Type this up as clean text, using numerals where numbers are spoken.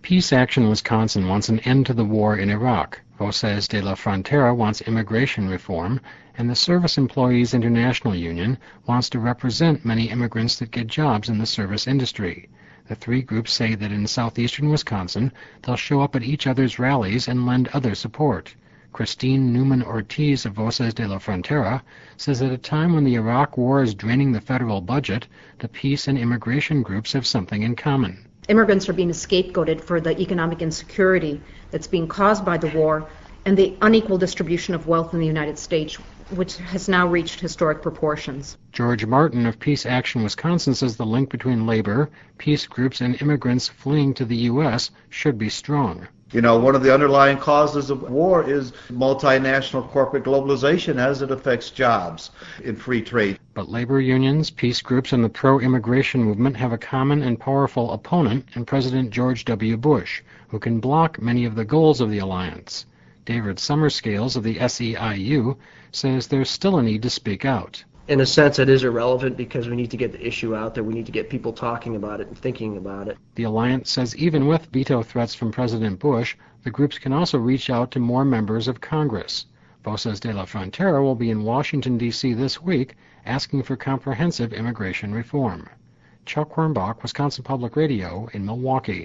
Peace Action Wisconsin wants an end to the war in Iraq. Voces de la Frontera wants immigration reform, and the Service Employees International Union wants to represent many immigrants that get jobs in the service industry. The three groups say that in southeastern Wisconsin, they'll show up at each other's rallies and lend other support. Christine Newman-Ortiz of Voces de la Frontera says at a time when the Iraq war is draining the federal budget, the peace and immigration groups have something in common. Immigrants are being scapegoated for the economic insecurity that's being caused by the war and the unequal distribution of wealth in the United States, which has now reached historic proportions. George Martin of Peace Action Wisconsin says the link between labor, peace groups, and immigrants fleeing to the U.S. should be strong. You know, one of the underlying causes of war is multinational corporate globalization as it affects jobs in free trade. But labor unions, peace groups, and the pro-immigration movement have a common and powerful opponent in President George W. Bush, who can block many of the goals of the alliance. David Summerscales of the SEIU says there's still a need to speak out. In a sense, it is irrelevant because we need to get the issue out there. We need to get people talking about it and thinking about it. The alliance says even with veto threats from President Bush, the groups can also reach out to more members of Congress. Voces de la Frontera will be in Washington, D.C. this week asking for comprehensive immigration reform. Chuck Hornbach, Wisconsin Public Radio in Milwaukee.